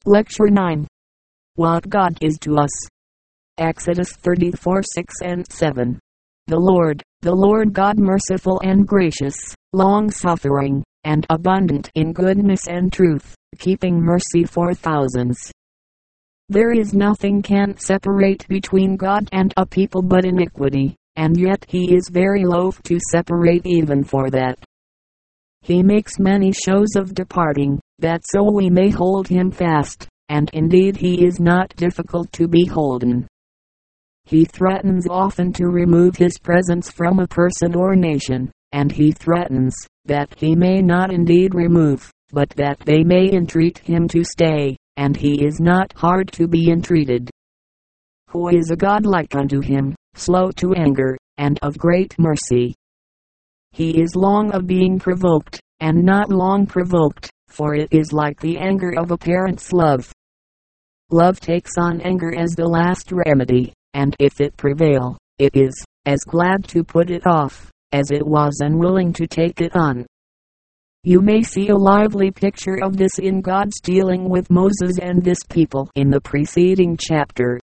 Lecture 9. What God is to us. Exodus 34:6-7. The Lord God merciful and gracious, long-suffering, and abundant in goodness and truth, keeping mercy for thousands. There is nothing can separate between God and a people but iniquity, and yet he is very loath to separate even for that. He makes many shows of departing, that so we may hold him fast, and indeed he is not difficult to be holden. He threatens often to remove his presence from a person or nation, and he threatens that he may not indeed remove, but that they may entreat him to stay, and he is not hard to be entreated. Who is a God like unto him, slow to anger, and of great mercy? He is long of being provoked, and not long provoked, for it is like the anger of a parent's love. Love takes on anger as the last remedy, and if it prevail, it is as glad to put it off, as it was unwilling to take it on. You may see a lively picture of this in God's dealing with Moses and this people in the preceding chapter.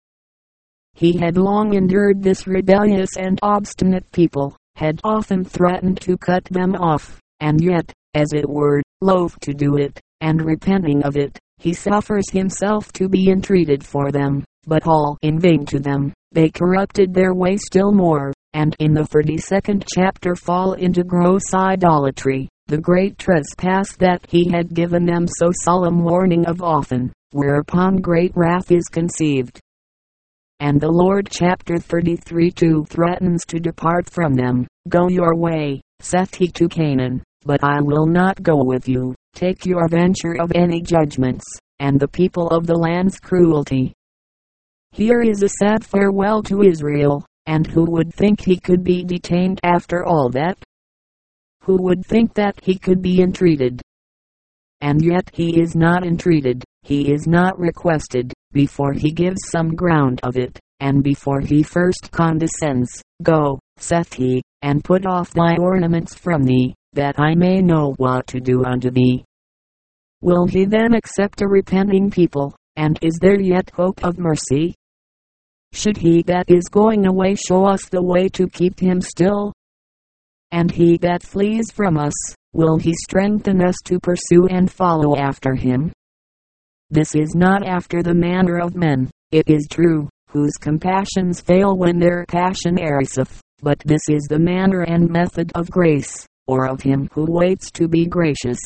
He had long endured this rebellious and obstinate people, had often threatened to cut them off, and yet, as it were, loath to do it, and repenting of it, he suffers himself to be entreated for them, but all in vain to them. They corrupted their way still more, and in the 32nd chapter fall into gross idolatry, the great trespass that he had given them so solemn warning of often, whereupon great wrath is conceived. And the Lord chapter 33:2 threatens to depart from them. Go your way, saith he to Canaan, but I will not go with you. Take your venture of any judgments, and the people of the land's cruelty. Here is a sad farewell to Israel, and who would think he could be detained after all that? Who would think that he could be entreated? And yet he is not entreated, he is not requested, before he gives some ground of it, and before he first condescends. Go, saith he, and put off thy ornaments from thee, that I may know what to do unto thee. Will he then accept a repenting people, and is there yet hope of mercy? Should he that is going away show us the way to keep him still? And he that flees from us, will he strengthen us to pursue and follow after him? This is not after the manner of men, it is true, whose compassions fail when their passion erreth, but this is the manner and method of grace, or of him who waits to be gracious.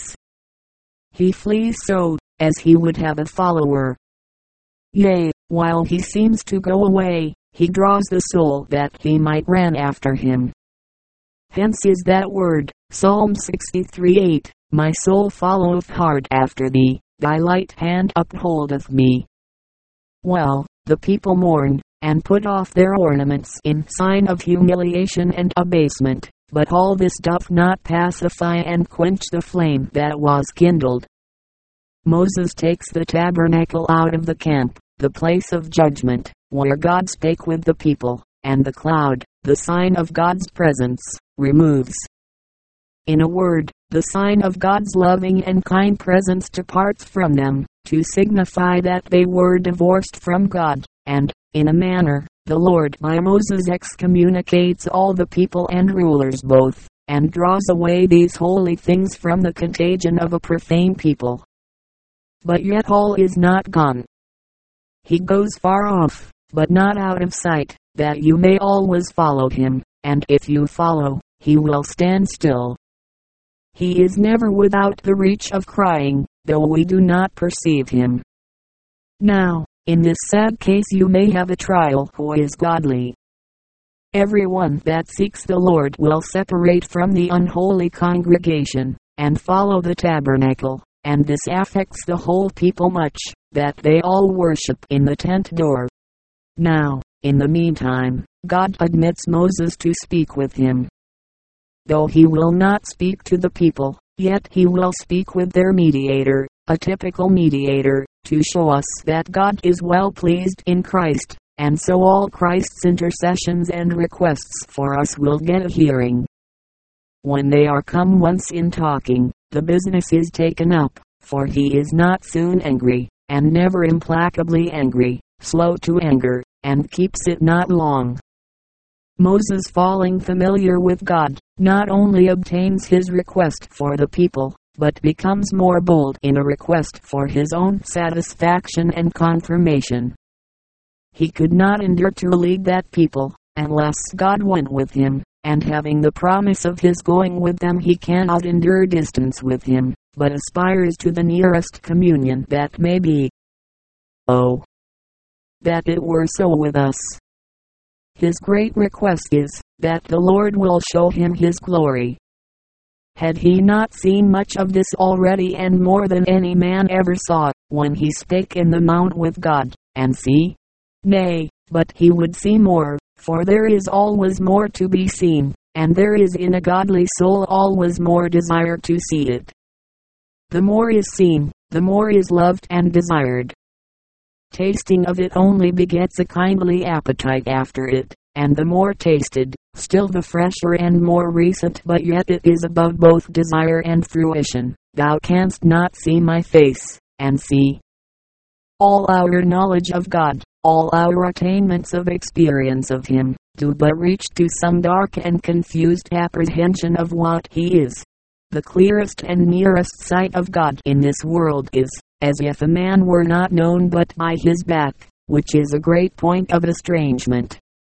He flees so, as he would have a follower. Yea, while he seems to go away, he draws the soul that he might run after him. Hence is that word, Psalm 63:8, my soul followeth hard after thee, thy light hand upholdeth me. Well, the people mourn, and put off their ornaments in sign of humiliation and abasement, but all this doth not pacify and quench the flame that was kindled. Moses takes the tabernacle out of the camp, the place of judgment, where God spake with the people, and the cloud, the sign of God's presence, removes. In a word, the sign of God's loving and kind presence departs from them, to signify that they were divorced from God, and, in a manner, the Lord by Moses excommunicates all the people and rulers both, and draws away these holy things from the contagion of a profane people. But yet all is not gone. He goes far off, but not out of sight, that you may always follow him, and if you follow, he will stand still. He is never without the reach of crying, though we do not perceive him. Now, in this sad case you may have a trial who is godly. Everyone that seeks the Lord will separate from the unholy congregation, and follow the tabernacle, and this affects the whole people much, that they all worship in the tent door. Now, in the meantime, God admits Moses to speak with him. Though he will not speak to the people, yet he will speak with their mediator, a typical mediator, to show us that God is well pleased in Christ, and so all Christ's intercessions and requests for us will get a hearing. When they are come once in talking, the business is taken up, for he is not soon angry, and never implacably angry, slow to anger, and keeps it not long. Moses, falling familiar with God, not only obtains his request for the people, but becomes more bold in a request for his own satisfaction and confirmation. He could not endure to lead that people, unless God went with him, and having the promise of his going with them, he cannot endure distance with him, but aspires to the nearest communion that may be. Oh, that it were so with us! His great request is, that the Lord will show him his glory. Had he not seen much of this already, and more than any man ever saw, when he spake in the mount with God, and see? Nay, but he would see more, for there is always more to be seen, and there is in a godly soul always more desire to see it. The more is seen, the more is loved and desired. Tasting of it only begets a kindly appetite after it, and the more tasted, still the fresher and more recent, but yet it is above both desire and fruition. Thou canst not see my face, and see. All our knowledge of God, all our attainments of experience of Him, do but reach to some dark and confused apprehension of what He is. The clearest and nearest sight of God in this world is, as if a man were not known but by his back, which is a great point of estrangement.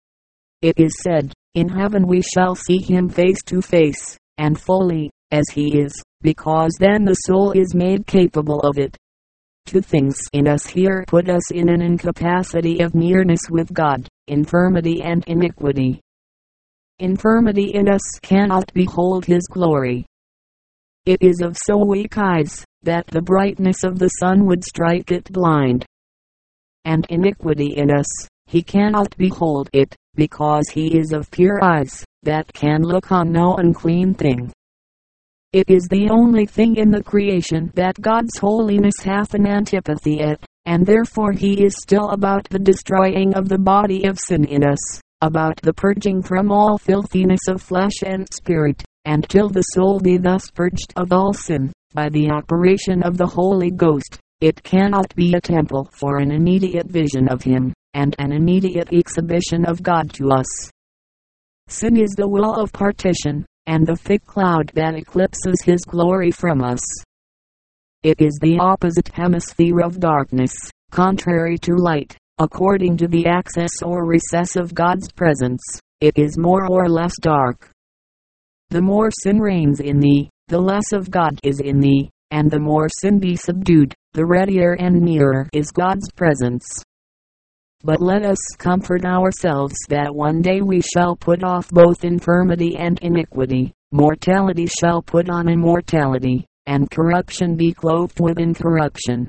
It is said, in heaven we shall see him face to face, and fully, as he is, because then the soul is made capable of it. Two things in us here put us in an incapacity of nearness with God, infirmity and iniquity. Infirmity in us cannot behold his glory. It is of so weak eyes, that the brightness of the sun would strike it blind. And iniquity in us, he cannot behold it, because he is of pure eyes, that can look on no unclean thing. It is the only thing in the creation that God's holiness hath an antipathy at, and therefore he is still about the destroying of the body of sin in us, about the purging from all filthiness of flesh and spirit, and till the soul be thus purged of all sin, by the operation of the Holy Ghost, it cannot be a temple for an immediate vision of him, and an immediate exhibition of God to us. Sin is the will of partition, and the thick cloud that eclipses his glory from us. It is the opposite hemisphere of darkness, contrary to light, according to the access or recess of God's presence, it is more or less dark. The more sin reigns in thee, the less of God is in thee, and the more sin be subdued, the readier and nearer is God's presence. But let us comfort ourselves that one day we shall put off both infirmity and iniquity, mortality shall put on immortality, and corruption be clothed with incorruption.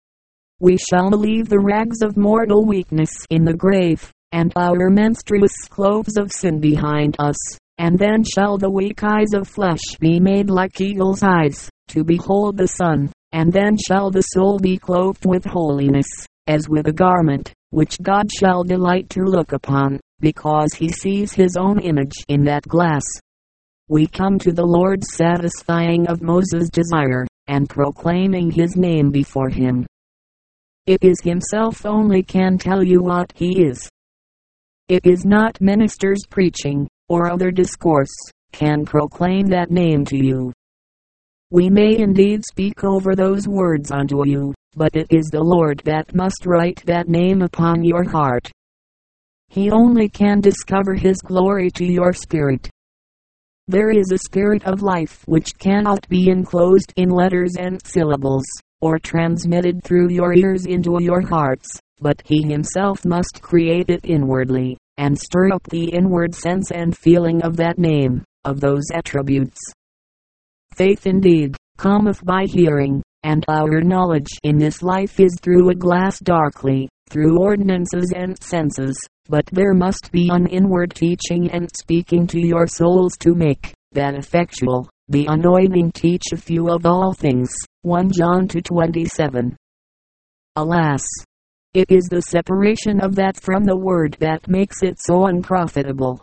We shall leave the rags of mortal weakness in the grave, and our menstruous clothes of sin behind us, and then shall the weak eyes of flesh be made like eagle's eyes, to behold the sun, and then shall the soul be clothed with holiness, as with a garment, which God shall delight to look upon, because he sees his own image in that glass. We come to the Lord's satisfying of Moses' desire, and proclaiming his name before him. It is himself only can tell you what he is. It is not ministers preaching, or other discourse, can proclaim that name to you. We may indeed speak over those words unto you, but it is the Lord that must write that name upon your heart. He only can discover his glory to your spirit. There is a spirit of life which cannot be enclosed in letters and syllables, or transmitted through your ears into your hearts, but he himself must create it inwardly, and stir up the inward sense and feeling of that name, of those attributes. Faith indeed cometh by hearing, and our knowledge in this life is through a glass darkly, through ordinances and senses, but there must be an inward teaching and speaking to your souls to make that effectual. The anointing teacheth you of all things. 1 John 2:27. Alas! It is the separation of that from the word that makes it so unprofitable.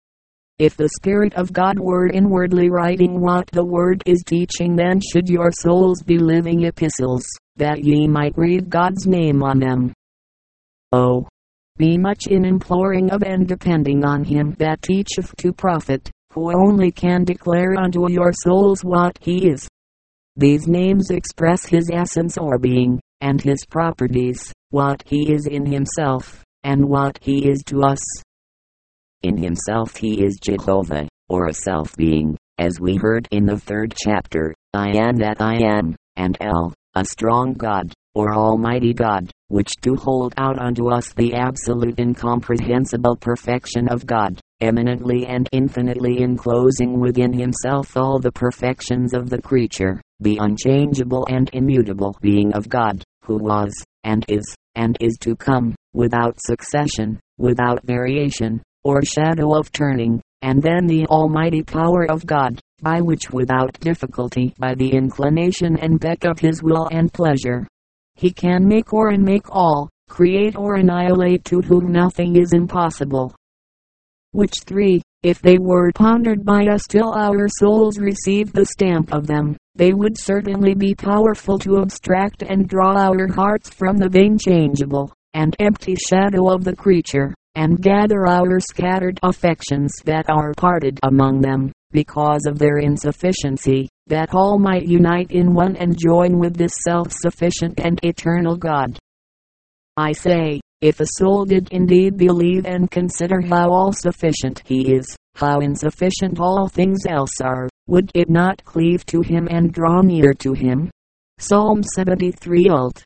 If the Spirit of God were inwardly writing what the word is teaching, then should your souls be living epistles, that ye might read God's name on them. Oh, be much in imploring of and depending on him that teacheth to profit, who only can declare unto your souls what he is. These names express his essence or being, and his properties, what he is in himself, and what he is to us. In himself he is Jehovah, or a self-being, as we heard in the 3rd chapter, I am that I am, and El, a strong God, or Almighty God, which do hold out unto us the absolute incomprehensible perfection of God, eminently and infinitely enclosing within himself all the perfections of the creature, the unchangeable and immutable being of God, who was, and is to come, without succession, without variation, or shadow of turning, and then the almighty power of God, by which without difficulty by the inclination and beck of his will and pleasure, he can make or unmake all, create or annihilate, to whom nothing is impossible. Which three, if they were pondered by us till our souls received the stamp of them, they would certainly be powerful to abstract and draw our hearts from the vain changeable, and empty shadow of the creature, and gather our scattered affections that are parted among them, because of their insufficiency, that all might unite in one and join with this self-sufficient and eternal God. I say, if a soul did indeed believe and consider how all-sufficient he is, how insufficient all things else are, would it not cleave to him and draw near to him? Psalm 73 Alt.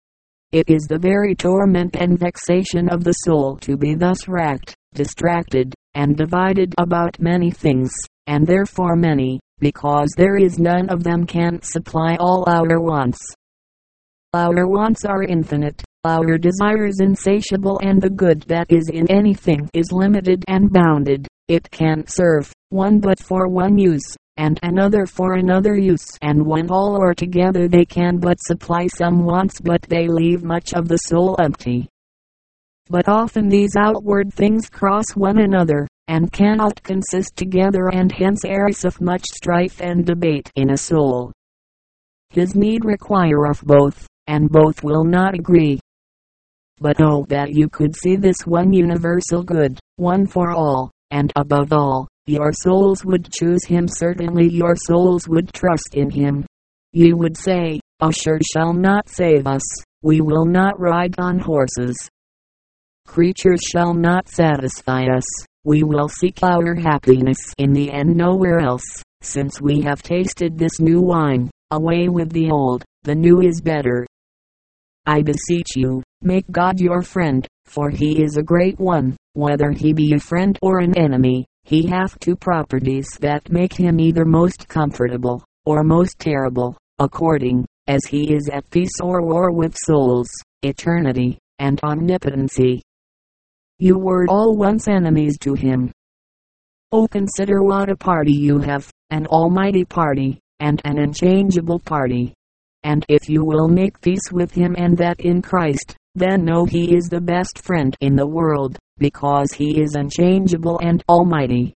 It is the very torment and vexation of the soul to be thus racked, distracted, and divided about many things, and therefore many, because there is none of them can supply all our wants. Our wants are infinite, our desires insatiable, and the good that is in anything is limited and bounded. It can serve one but for one use, and another for another use, and when all are together they can but supply some wants, but they leave much of the soul empty. But often these outward things cross one another, and cannot consist together, and hence ariseth much strife and debate in a soul. His need requireth both, and both will not agree. But oh, that you could see this one universal good, one for all, and above all, your souls would choose him. Certainly your souls would trust in him. You would say, Usher shall not save us, we will not ride on horses. Creatures shall not satisfy us, we will seek our happiness in the end nowhere else, since we have tasted this new wine. Away with the old, the new is better. I beseech you, make God your friend, for he is a great one, whether he be a friend or an enemy. He hath two properties that make him either most comfortable, or most terrible, according as he is at peace or war with souls, eternity, and omnipotency. You were all once enemies to him. Oh, consider what a party you have, an almighty party, and an unchangeable party. And if you will make peace with him, and that in Christ, then know he is the best friend in the world, because he is unchangeable and almighty.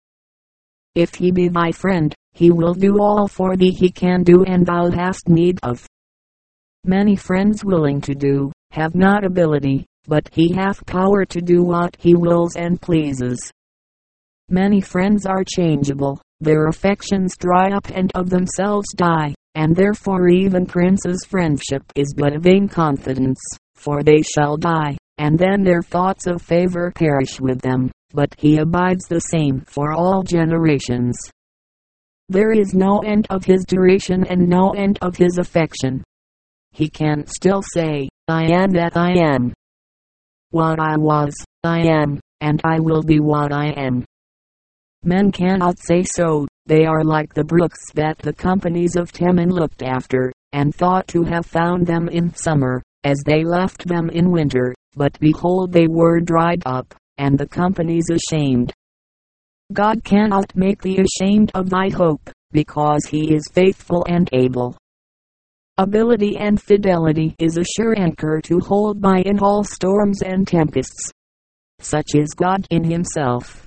If he be thy friend, he will do all for thee he can do and thou hast need of. Many friends willing to do, have not ability, but he hath power to do what he wills and pleases. Many friends are changeable, their affections dry up and of themselves die, and therefore even princes' friendship is but a vain confidence, for they shall die, and then their thoughts of favor perish with them, but he abides the same for all generations. There is no end of his duration and no end of his affection. He can still say, I am that I am. What I was, I am, and I will be what I am. Men cannot say so. They are like the brooks that the companies of Teman looked after, and thought to have found them in summer, as they left them in winter, but behold they were dried up, and the companies ashamed. God cannot make thee ashamed of thy hope, because he is faithful and able. Ability and fidelity is a sure anchor to hold by in all storms and tempests. Such is God in himself.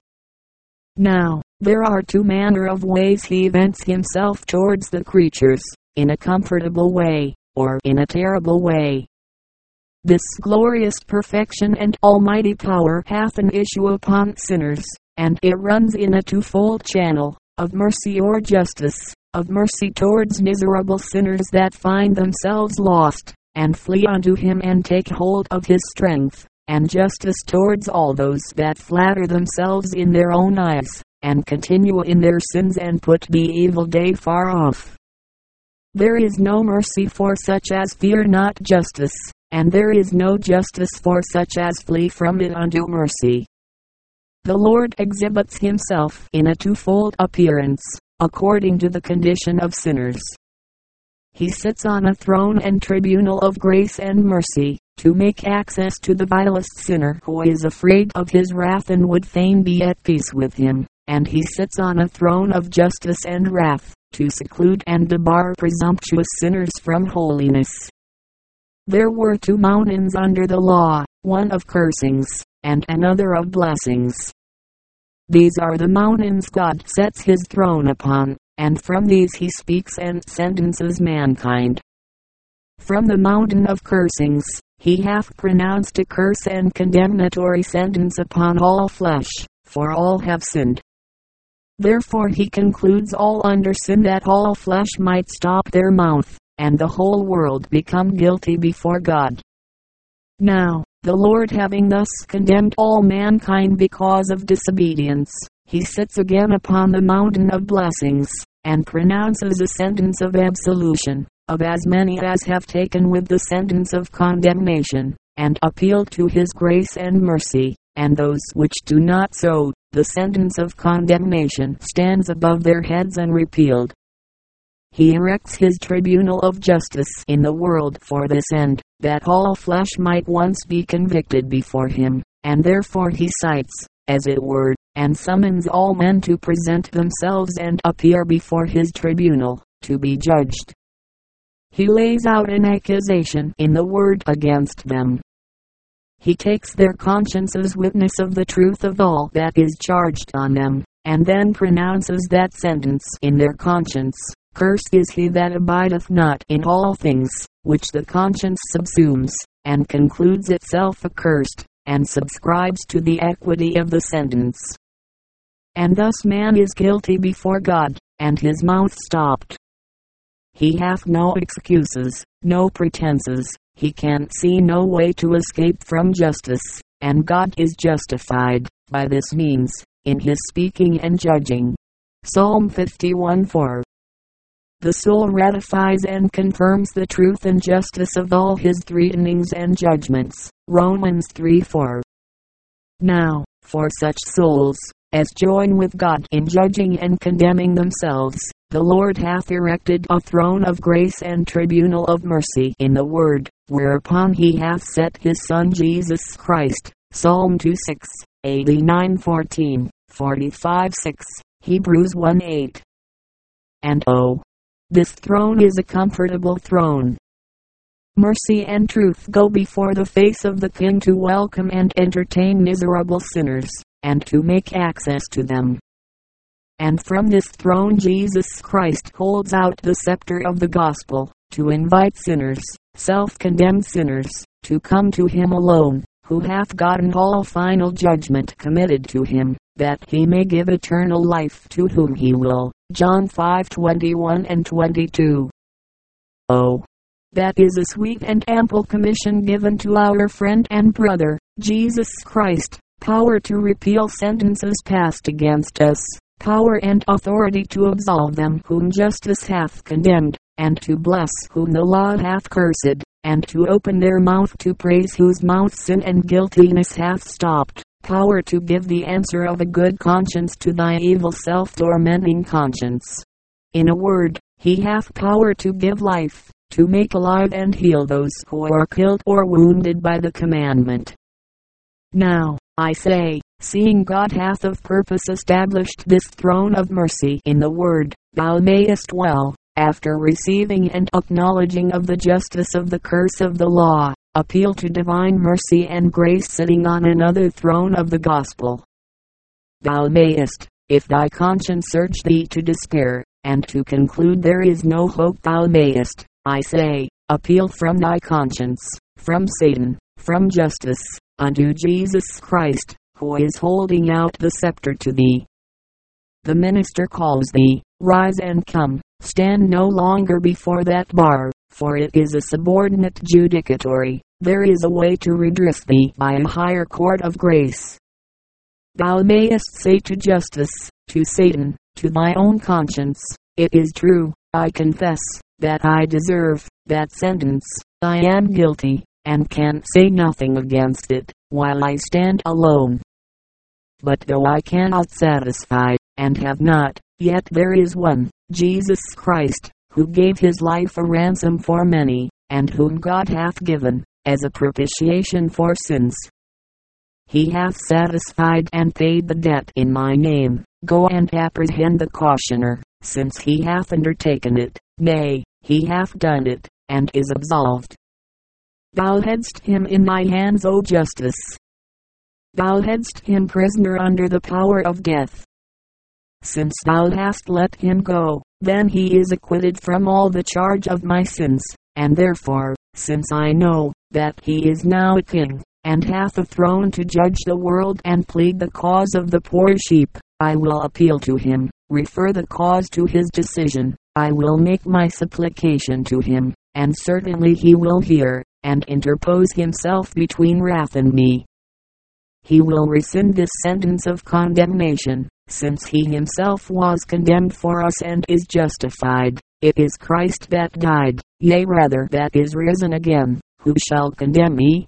Now, there are two manner of ways he vents himself towards the creatures, in a comfortable way, or in a terrible way. This glorious perfection and almighty power hath an issue upon sinners, and it runs in a twofold channel, of mercy or justice, of mercy towards miserable sinners that find themselves lost, and flee unto him and take hold of his strength, and justice towards all those that flatter themselves in their own eyes, and continue in their sins and put the evil day far off. There is no mercy for such as fear not justice, and there is no justice for such as flee from it unto mercy. The Lord exhibits himself in a twofold appearance, according to the condition of sinners. He sits on a throne and tribunal of grace and mercy, to make access to the vilest sinner who is afraid of his wrath and would fain be at peace with him, and he sits on a throne of justice and wrath, to seclude and debar presumptuous sinners from holiness. There were two mountains under the law, one of cursings, and another of blessings. These are the mountains God sets his throne upon, and from these he speaks and sentences mankind. From the mountain of cursings, he hath pronounced a curse and condemnatory sentence upon all flesh, for all have sinned. Therefore he concludes all under sin, that all flesh might stop their mouth, and the whole world become guilty before God. Now, the Lord having thus condemned all mankind because of disobedience, he sits again upon the mountain of blessings, and pronounces a sentence of absolution, of as many as have taken with the sentence of condemnation, and appealed to his grace and mercy, and those which do not so, the sentence of condemnation stands above their heads unrepealed. He erects his tribunal of justice in the world for this end, that all flesh might once be convicted before him, and therefore he cites, as it were, and summons all men to present themselves and appear before his tribunal, to be judged. He lays out an accusation in the word against them. He takes their consciences witness of the truth of all that is charged on them, and then pronounces that sentence in their conscience. Cursed is he that abideth not in all things, which the conscience subsumes, and concludes itself accursed, and subscribes to the equity of the sentence. And thus man is guilty before God, and his mouth stopped. He hath no excuses, no pretenses, he can see no way to escape from justice, and God is justified, by this means, in his speaking and judging. Psalm 51:4. The soul ratifies and confirms the truth and justice of all his threatenings and judgments. Romans 3:4. Now, for such souls as join with God in judging and condemning themselves, the Lord hath erected a throne of grace and tribunal of mercy in the Word, whereupon he hath set his Son Jesus Christ. Psalm 2:6, 89:14, 45:6, Hebrews 1:8. And this throne is a comfortable throne. Mercy and truth go before the face of the King to welcome and entertain miserable sinners, and to make access to them. And from this throne Jesus Christ holds out the scepter of the gospel, to invite sinners, self-condemned sinners, to come to him alone, who hath gotten all final judgment committed to him, that he may give eternal life to whom he will. John 5:21 and 22. Oh, that is a sweet and ample commission given to our friend and brother, Jesus Christ, power to repeal sentences passed against us, power and authority to absolve them whom justice hath condemned, and to bless whom the law hath cursed, and to open their mouth to praise whose mouth sin and guiltiness hath stopped, power to give the answer of a good conscience to thy evil self-tormenting conscience. In a word, he hath power to give life, to make alive and heal those who are killed or wounded by the commandment. Now, I say, seeing God hath of purpose established this throne of mercy in the Word, thou mayest well, after receiving and acknowledging of the justice of the curse of the law, appeal to divine mercy and grace sitting on another throne of the gospel. Thou mayest, if thy conscience urge thee to despair, and to conclude there is no hope, thou mayest, I say, appeal from thy conscience, from Satan, from justice, unto Jesus Christ, who is holding out the scepter to thee. The minister calls thee, rise and come, stand no longer before that bar, for it is a subordinate judicatory. There is a way to redress thee by a higher court of grace. Thou mayest say to justice, to Satan, to thy own conscience, it is true, I confess, that I deserve that sentence, I am guilty, and can say nothing against it, while I stand alone. But though I cannot satisfy, and have not, yet there is one, Jesus Christ, who gave his life a ransom for many, and whom God hath given, as a propitiation for sins. He hath satisfied and paid the debt in my name. Go and apprehend the cautioner, since he hath undertaken it, nay, he hath done it, and is absolved. Thou hadst him in thy hands, O justice. Thou hadst him prisoner under the power of death. Since thou hast let him go, then he is acquitted from all the charge of my sins, and therefore, since I know that he is now a king, and hath a throne to judge the world and plead the cause of the poor sheep, I will appeal to him, refer the cause to his decision, I will make my supplication to him, and certainly he will hear, and interpose himself between wrath and me. He will rescind this sentence of condemnation, since he himself was condemned for us and is justified. It is Christ that died, yea rather that is risen again, who shall condemn me?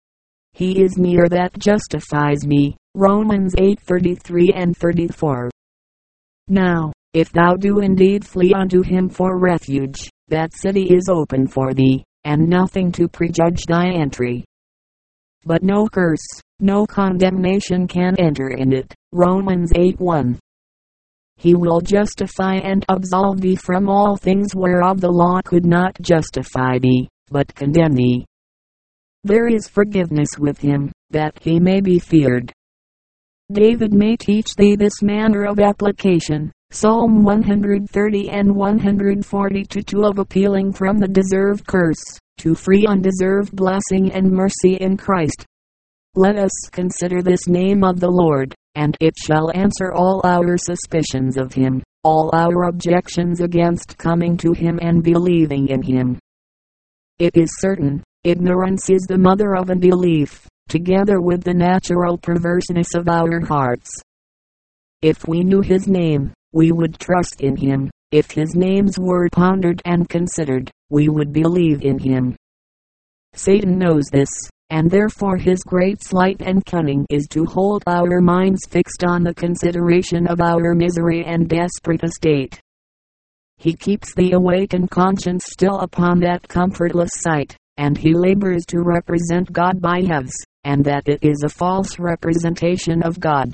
He is near that justifies me. Romans 8:33 and 34. Now, if thou do indeed flee unto him for refuge, that city is open for thee, and nothing to prejudge thy entry. But no curse, no condemnation can enter in it. Romans 8:1. He will justify and absolve thee from all things whereof the law could not justify thee, but condemn thee. There is forgiveness with him, that he may be feared. David may teach thee this manner of application, Psalm 130 and 142 of appealing from the deserved curse, to free undeserved blessing and mercy in Christ. Let us consider this name of the Lord, and it shall answer all our suspicions of him, all our objections against coming to him and believing in him. It is certain, ignorance is the mother of unbelief, together with the natural perverseness of our hearts. If we knew his name, we would trust in him. If his names were pondered and considered, we would believe in him. Satan knows this, and therefore his great sleight and cunning is to hold our minds fixed on the consideration of our misery and desperate estate. He keeps the awakened conscience still upon that comfortless sight, and he labors to represent God by his, and that it is a false representation of God.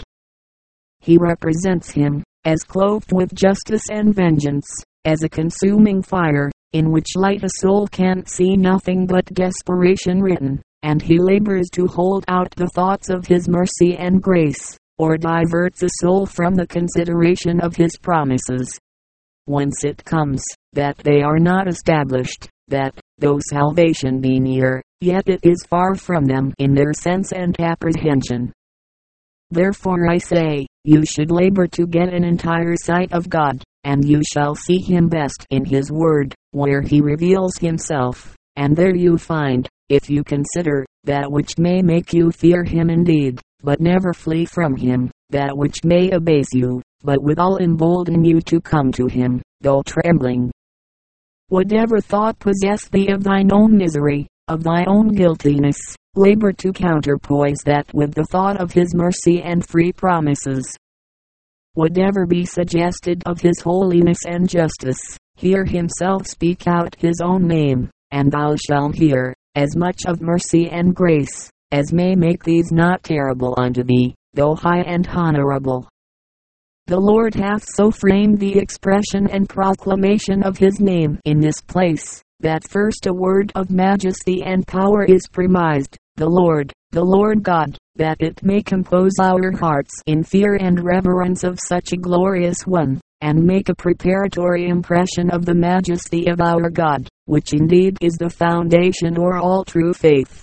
He represents him, as clothed with justice and vengeance, as a consuming fire, in which light a soul can't see nothing but desperation written, and he labors to hold out the thoughts of his mercy and grace, or diverts a soul from the consideration of his promises. Whence it comes, that they are not established, that, though salvation be near, yet it is far from them in their sense and apprehension. Therefore I say, you should labor to get an entire sight of God, and you shall see him best in his word, where he reveals himself, and there you find, if you consider, that which may make you fear him indeed, but never flee from him, that which may abase you, but withal embolden you to come to him, though trembling. Whatever thought possess thee of thine own misery, of thy own guiltiness, labor to counterpoise that with the thought of his mercy and free promises. Whatever be suggested of his holiness and justice, hear himself speak out his own name, and thou shalt hear as much of mercy and grace, as may make these not terrible unto thee, though high and honorable. The Lord hath so framed the expression and proclamation of his name in this place, that first a word of majesty and power is premised, the Lord God, that it may compose our hearts in fear and reverence of such a glorious one, and make a preparatory impression of the majesty of our God, which indeed is the foundation or all true faith.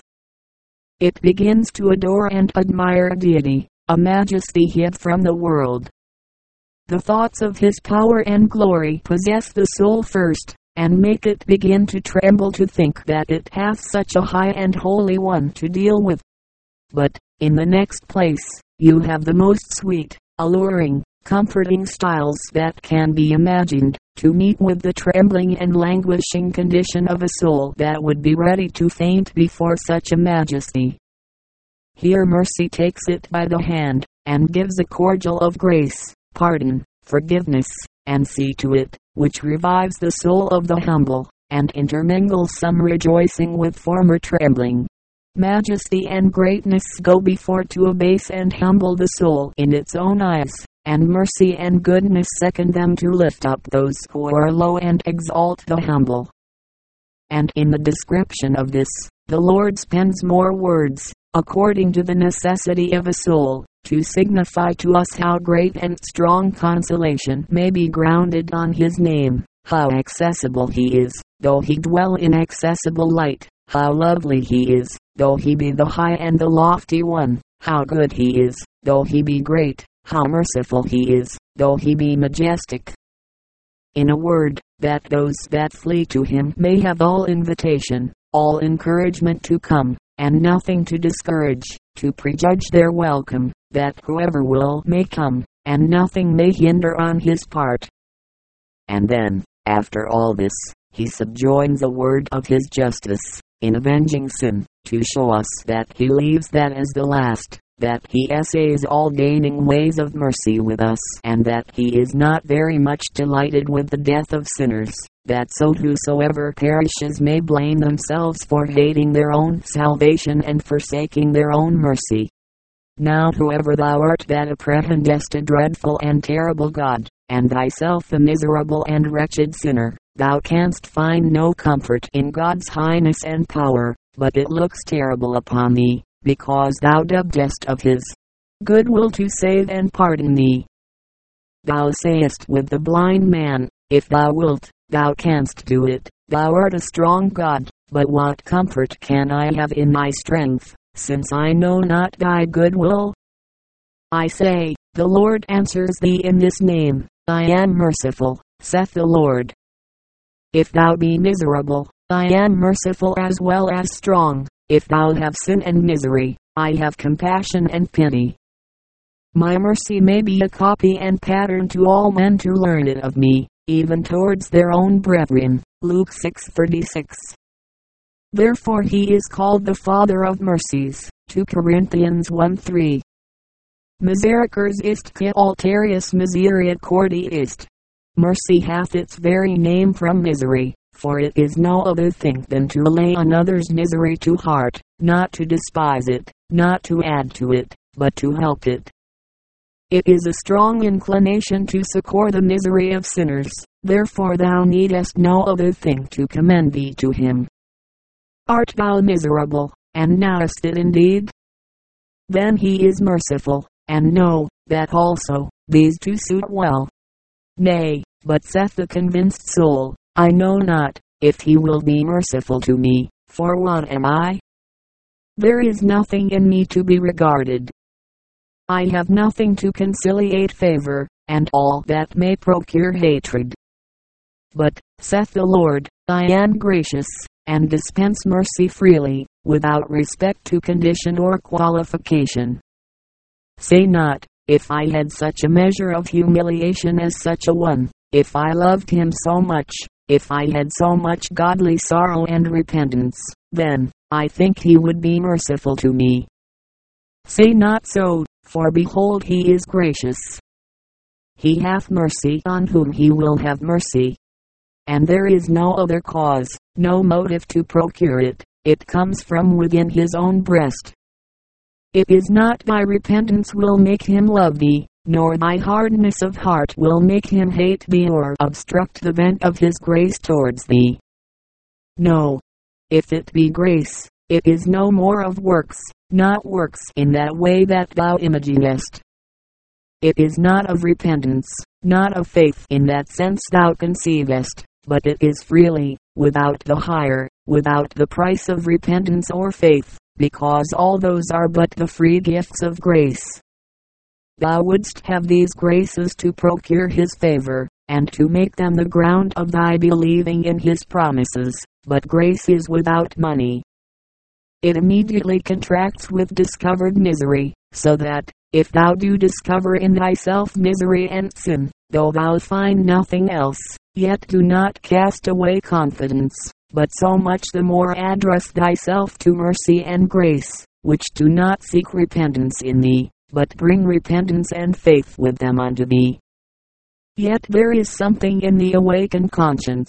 It begins to adore and admire a deity, a majesty hid from the world. The thoughts of his power and glory possess the soul first, and make it begin to tremble to think that it hath such a high and holy one to deal with. But, in the next place, you have the most sweet, alluring, comforting styles that can be imagined, to meet with the trembling and languishing condition of a soul that would be ready to faint before such a majesty. Here mercy takes it by the hand, and gives a cordial of grace, pardon, forgiveness, and see to it, which revives the soul of the humble, and intermingles some rejoicing with former trembling. Majesty and greatness go before to abase and humble the soul in its own eyes, and mercy and goodness second them to lift up those who are low and exalt the humble. And in the description of this, the Lord spends more words, according to the necessity of a soul, to signify to us how great and strong consolation may be grounded on his name, how accessible he is, though he dwell in accessible light, how lovely he is, though he be the high and the lofty one, how good he is, though he be great, how merciful he is, though he be majestic. In a word, that those that flee to him may have all invitation, all encouragement to come, and nothing to discourage, to prejudge their welcome, that whoever will may come, and nothing may hinder on his part. And then, after all this, he subjoins a word of his justice, in avenging sin, to show us that he leaves that as the last, that he essays all gaining ways of mercy with us, and that he is not very much delighted with the death of sinners, that so whosoever perishes may blame themselves for hating their own salvation and forsaking their own mercy. Now whoever thou art that apprehendest a dreadful and terrible God, and thyself a miserable and wretched sinner, thou canst find no comfort in God's highness and power, but it looks terrible upon thee, because thou doubtest of his good will to save and pardon thee. Thou sayest with the blind man, if thou wilt, thou canst do it, thou art a strong God, but what comfort can I have in my strength, since I know not thy good will? I say, the Lord answers thee in this name, I am merciful, saith the Lord. If thou be miserable, I am merciful as well as strong. If thou have sin and misery, I have compassion and pity. My mercy may be a copy and pattern to all men to learn it of me, even towards their own brethren. Luke 6:36. Therefore he is called the Father of mercies. 2 Corinthians 1:3. Misericors ist que alterius misericordia ist. Mercy hath its very name from misery, for it is no other thing than to lay another's misery to heart, not to despise it, not to add to it, but to help it. It is a strong inclination to succor the misery of sinners, therefore thou needest no other thing to commend thee to him. Art thou miserable, and knowest it indeed? Then he is merciful, and know, that also, these two suit well. Nay, but saith the convinced soul, I know not, if he will be merciful to me, for what am I? There is nothing in me to be regarded. I have nothing to conciliate favor, and all that may procure hatred. But, saith the Lord, I am gracious, and dispense mercy freely, without respect to condition or qualification. Say not, if I had such a measure of humiliation as such a one, if I loved him so much, if I had so much godly sorrow and repentance, then, I think he would be merciful to me. Say not so, for behold he is gracious. He hath mercy on whom he will have mercy. And there is no other cause, no motive to procure it, it comes from within his own breast. It is not thy repentance will make him love thee, nor thy hardness of heart will make him hate thee or obstruct the vent of his grace towards thee. No. If it be grace, it is no more of works, not works in that way that thou imaginest. It is not of repentance, not of faith in that sense thou conceivest, but it is freely, without the hire, without the price of repentance or faith, because all those are but the free gifts of grace. Thou wouldst have these graces to procure his favor, and to make them the ground of thy believing in his promises, but grace is without money. It immediately contracts with discovered misery, so that, if thou do discover in thyself misery and sin, though thou find nothing else, yet do not cast away confidence, but so much the more address thyself to mercy and grace, which do not seek repentance in thee, but bring repentance and faith with them unto thee. Yet there is something in the awakened conscience.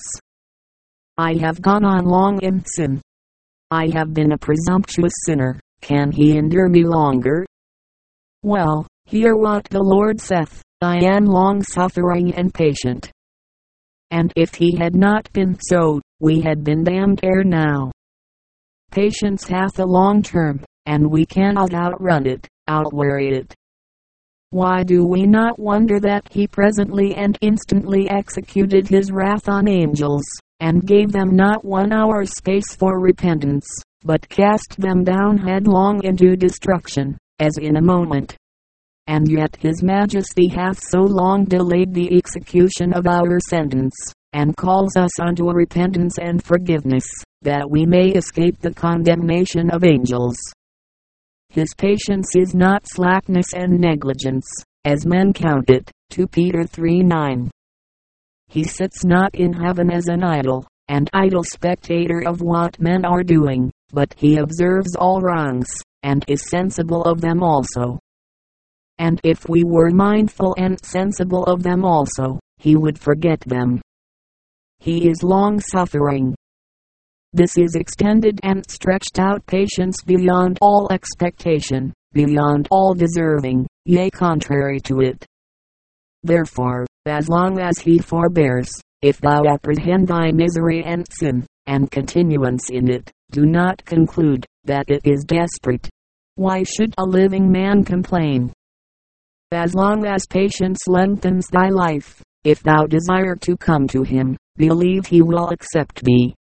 I have gone on long in sin. I have been a presumptuous sinner. Can he endure me longer? Well, hear what the Lord saith, I am long suffering and patient. And if he had not been so, we had been damned ere now. Patience hath a long term, and we cannot outrun it, outweary it. Why do we not wonder that he presently and instantly executed his wrath on angels, and gave them not 1 hour's space for repentance, but cast them down headlong into destruction, as in a moment? And yet his majesty hath so long delayed the execution of our sentence, and calls us unto repentance and forgiveness, that we may escape the condemnation of angels. His patience is not slackness and negligence, as men count it. 2 Peter 3:9. He sits not in heaven as an idle spectator of what men are doing, but he observes all wrongs, and is sensible of them also. And if we were mindful and sensible of them also, he would forget them. He is long suffering. This is extended and stretched out patience beyond all expectation, beyond all deserving, yea, contrary to it. Therefore, as long as he forbears, if thou apprehend thy misery and sin, and continuance in it, do not conclude that it is desperate. Why should a living man complain? As long as patience lengthens thy life, if thou desire to come to him, believe he will accept thee.